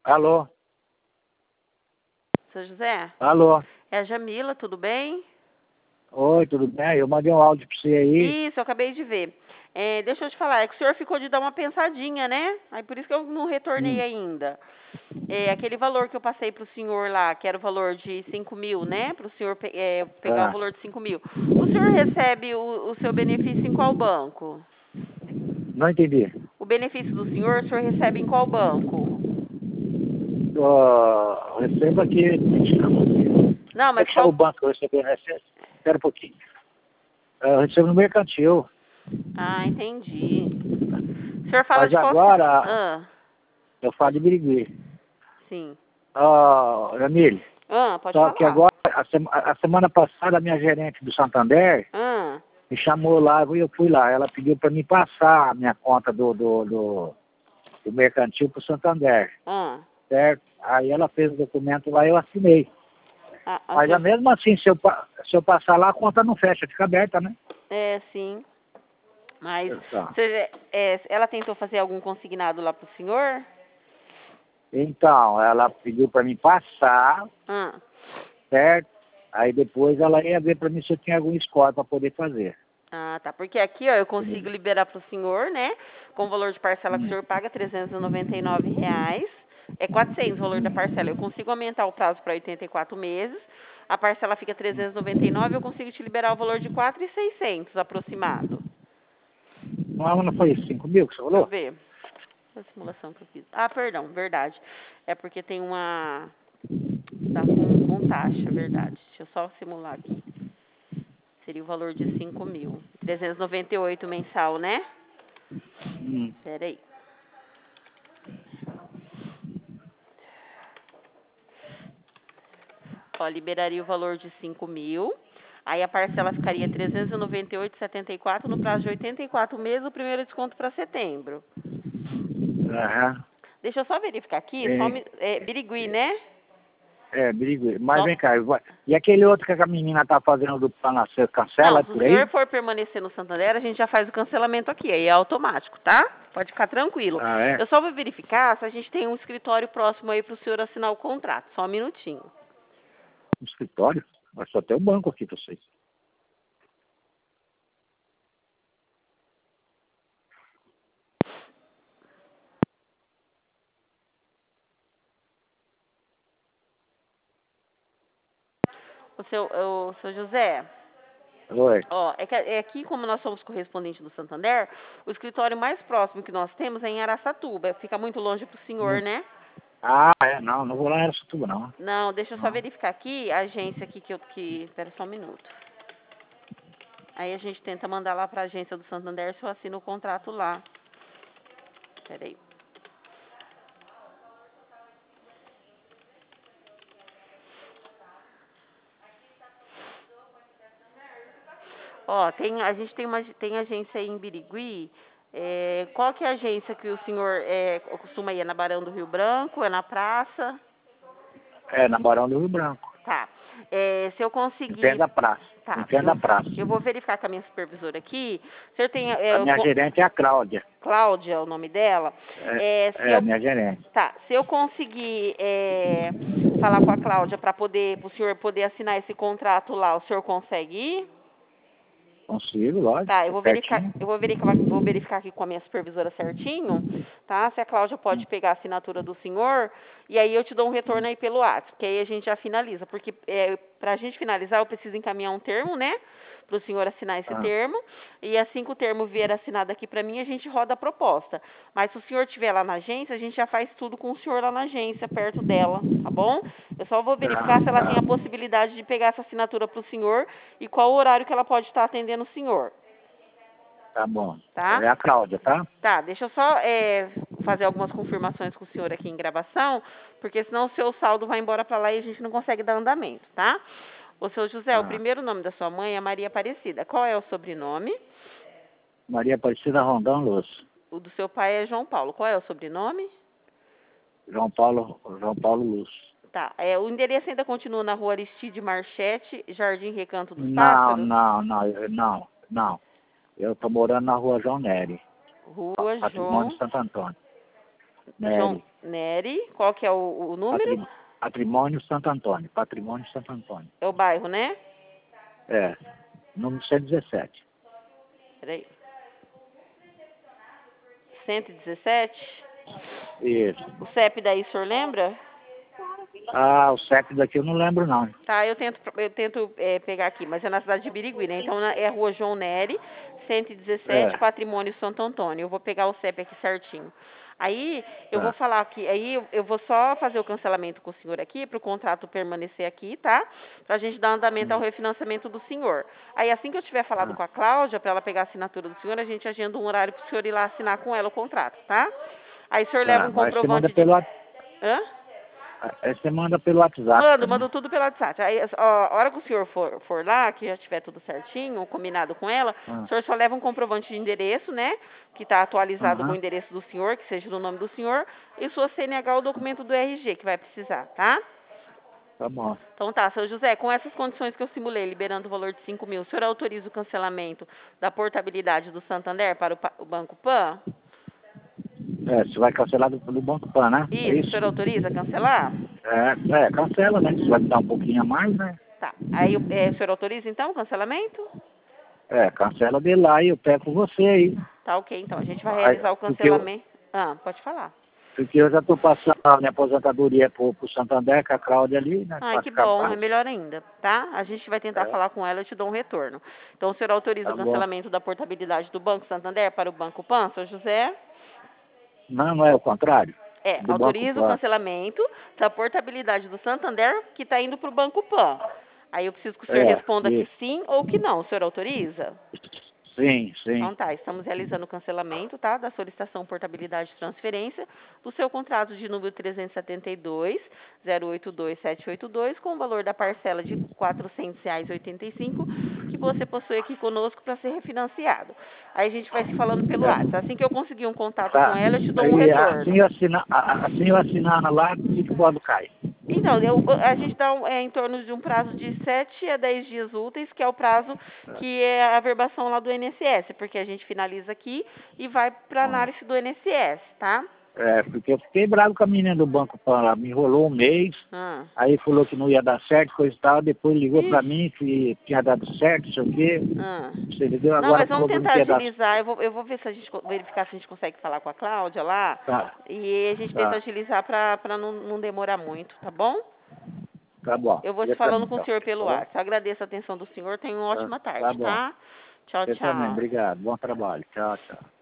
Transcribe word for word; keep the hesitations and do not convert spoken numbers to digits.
Alô? Seu José? Alô? É a Jamila, tudo bem? Oi, tudo bem? Eu mandei um áudio pra você aí. Isso, eu acabei de ver. É, deixa eu te falar, é que o senhor ficou de dar uma pensadinha, né? Aí por isso que eu não retornei Hum. ainda. É, aquele valor que eu passei pro senhor lá, que era o valor de cinco mil, né? Pro senhor pe é, pegar o Ah, valor de cinco mil. O senhor recebe o, o seu benefício em qual banco? não entendi. O benefício do senhor, o senhor recebe em qual banco? Uh, recebo aqui. Não, Como é mas que chama o qual... banco que eu recebi? Recebo? Espera um pouquinho. Uh, eu recebo no mercantil. Ah, entendi. O senhor fala Mas de qual... ci- agora Ah, eu falo de Birigui. sim. Uh, Jamile, Ah, pode só que falar. agora, a, sema, a semana passada, a minha gerente do Santander Ah, me chamou lá e eu fui lá. Ela pediu para me passar a minha conta do, do, do, do mercantil para o Santander. ah. Certo? Aí ela fez o documento lá e eu assinei. Ah, a Mas sua... mesmo assim, se eu, pa- se eu passar lá, a conta não fecha, fica aberta, né? É, sim. Mas Tá. você, é, ela tentou fazer algum consignado lá pro senhor? Então, ela pediu para me passar, Ah, certo? Aí depois ela ia ver para mim se eu tinha algum score para poder fazer. ah, tá. Porque aqui, ó, eu consigo Entendeu? liberar pro senhor, né? Com o valor de parcela que o Hum, senhor paga, trezentos e noventa e nove reais. É quatrocentos o valor da hum. parcela. Eu consigo aumentar o prazo para oitenta e quatro meses. A parcela fica trezentos e noventa e nove, eu consigo te liberar o valor de quatro mil e seiscentos aproximado. Não, não foi cinco mil que você Deixa eu falou? ver. A simulação que eu fiz. Ah, perdão, verdade. É porque tem uma... Tá com, com taxa, verdade. Deixa eu só simular aqui. Seria o valor de cinco mil. trezentos e noventa e oito mensal, né? Hum. Pera aí. Ó, liberaria o valor de cinco mil. Aí a parcela ficaria trezentos e noventa e oito vírgula setenta e quatro no prazo de oitenta e quatro meses, o primeiro desconto para setembro. Aham. Deixa eu só verificar aqui, só É, me, é, Birigui, né? é, Birigui. Mas Só, vem cá, eu vou- e aquele outro que a menina tá fazendo do plano, você cancela não, é se o por senhor aí? for permanecer no Santander, a gente já faz o cancelamento aqui, aí é automático, tá? Pode ficar tranquilo. Ah, é? Eu só vou verificar se a gente tem um escritório próximo aí para o senhor assinar o contrato. Só um minutinho. No escritório? Mas só tem um banco aqui pra vocês. O seu, o seu José, Oi. ó, é que é aqui, como nós somos correspondentes do Santander, o escritório mais próximo que nós temos é em Araçatuba. Fica muito longe para o senhor, Hum. né? Ah, é, não, não vou lá em Aracatuba, não. Não, deixa eu só Não. verificar aqui, a agência aqui que eu... Que, espera só um minuto. Aí a gente tenta mandar lá para a agência do Santander se eu assino o contrato lá. Espera aí. Ó, tem, a gente tem uma tem agência aí em Birigui. É, qual que é a agência que o senhor é, costuma ir? É na Barão do Rio Branco? É na praça? É, na Barão do Rio Branco. Tá. É, se eu Em pé conseguir... da praça. Em Tá, pé da eu, praça. eu vou verificar com a minha supervisora aqui. O senhor tem... É, A eu minha co- gerente é a Cláudia. Cláudia é o nome dela. É, É, se é a eu... minha gerente. Tá, se eu conseguir é, falar com a Cláudia para poder, pro senhor poder assinar esse contrato lá, o senhor consegue ir? Consigo, Tá, eu lógico, vou verificar, certinho. eu vou verificar, vou verificar aqui com a minha supervisora certinho, tá? Se a Cláudia pode Hum, pegar a assinatura do senhor, e aí eu te dou um retorno hum. aí pelo WhatsApp, que aí a gente já finaliza, porque é, para a gente finalizar eu preciso encaminhar um termo, né? Para o senhor assinar esse Ah, termo, e assim que o termo vier assinado aqui para mim, a gente roda a proposta. Mas se o senhor estiver lá na agência, a gente já faz tudo com o senhor lá na agência, perto dela, tá bom? Eu só vou tá, verificar se ela tem tá. a possibilidade de pegar essa assinatura para o senhor e qual o horário que ela pode estar atendendo o senhor. Tá bom. Tá? É a Cláudia, tá? Tá, deixa eu só é, fazer algumas confirmações com o senhor aqui em gravação, porque senão o seu saldo vai embora para lá e a gente não consegue dar andamento, tá? O seu José, o Ah, primeiro nome da sua mãe é Maria Aparecida. Qual é o sobrenome? Maria Aparecida Rondão Luz. O do seu pai é João Paulo. Qual é o sobrenome? João Paulo, João Paulo Luz. Tá, é, o endereço ainda continua na rua Aristide Marchete, Jardim Recanto dos Não, Pássaros? não, não, eu- não, não. Eu tô morando na rua João Nery, pa- Rua Patrimônio João, de Santo Antônio. João, Nery. Nery, qual que é o, o número? Patrim- Patrimônio Santo Antônio. Patrimônio Santo Antônio. É o bairro, né? É. Número cento e dezessete. Peraí. cento e dezessete? Isso. O C E P daí, o senhor lembra? Ah, o C E P daqui eu não lembro, não. Tá, eu tento, eu tento é, pegar aqui, mas é na cidade de Birigui, né? Então na- é a rua João Nery, cento e dezessete, É. Patrimônio Santo Antônio. Eu vou pegar o C E P aqui certinho. Aí eu vou Tá. falar aqui, aí eu, eu vou só fazer o cancelamento com o senhor aqui, para o contrato permanecer aqui, tá? Pra gente dar andamento ao Hum. refinanciamento do senhor. Aí assim que eu tiver falado Ah. com a Cláudia, para ela pegar a assinatura do senhor, a gente agenda um horário pro senhor ir lá assinar com ela o contrato, tá? Aí o senhor leva Tá, um mas você manda comprovante de... pelo Whats- Hã? aí você manda pelo WhatsApp. Mando, pra mim. mando tudo pelo WhatsApp. Aí, ó, a hora que o senhor for, for lá, que já tiver tudo certinho, combinado com ela, Ah. o senhor só leva um comprovante de endereço, né? Que está atualizado com o Aham. endereço do senhor, que seja do nome do senhor, e sua C N H, o documento do R G, que vai precisar, tá? Tá bom. Então tá, seu José, com essas condições que eu simulei, liberando o valor de cinco mil, o senhor autoriza o cancelamento da portabilidade do Santander para o, pa- o Banco Pan? É, você vai cancelar do, do Banco Pan, né? É Isso, o isso? senhor autoriza a cancelar? É, é, cancela, né? Você vai me dar um pouquinho a mais, né? Tá. Aí o é, o senhor autoriza então o cancelamento? É, cancela de lá e eu pego com você aí. Tá ok, então. A gente vai Aí, realizar o porque, eu, cancelamento. Ah, pode falar. porque eu já tô passando a minha aposentadoria pro, pro Santander, com a Cláudia ali, né? Ai, Pra que ficar bom, é fácil. melhor ainda, tá? A gente vai tentar É, falar com ela e eu te dou um retorno. Então, o senhor autoriza tá o bom. cancelamento da portabilidade do Banco Santander para o Banco Pan, seu José? Não, não é o contrário? É, Do Banco autoriza o Pan. cancelamento da portabilidade do Santander que está indo para o Banco Pan. Aí eu preciso que o senhor É, responda que isso. sim ou que não. O senhor autoriza? Sim, sim. Então tá, estamos realizando o cancelamento, tá, da solicitação portabilidade de transferência do seu contrato de número trezentos e setenta e dois, zero oito dois sete oito dois, com o valor da parcela de quatrocentos reais e oitenta e cinco, que você possui aqui conosco para ser refinanciado. Aí a gente vai se falando pelo WhatsApp. É. Assim que eu conseguir um contato com Tá. ela, eu te dou um Aí, assim retorno. eu assinar, assim eu assinar lá, que quando cai. Então, eu- a gente dá um, é, em torno de um prazo de sete a dez dias úteis, que é o prazo que é a averbação lá do I N S S, porque a gente finaliza aqui e vai para análise do I N S S, tá? É, porque eu fiquei bravo com a menina do Banco Pan lá, me enrolou um mês, Ah. aí falou que não ia dar certo, coisa e tal, depois ligou pra Ixi. mim que tinha dado certo, não sei o quê. Ah. Você entendeu? Não, Agora mas vamos falou pra mim tentar que ia dar agilizar. Eu vou, eu vou ver se a gente co- verificar se a gente consegue falar com a Cláudia lá. Tá, E a gente tenta tá, agilizar para não, não demorar muito, tá bom? tá bom. Eu vou se Vê pra mim falando com o então. senhor pelo Tá bom? WhatsApp. Agradeço a atenção do senhor. Tenha uma Tá, ótima tá tarde, bom. tá? Tchau, Você também, tchau. obrigado. Bom trabalho. Tchau, tchau.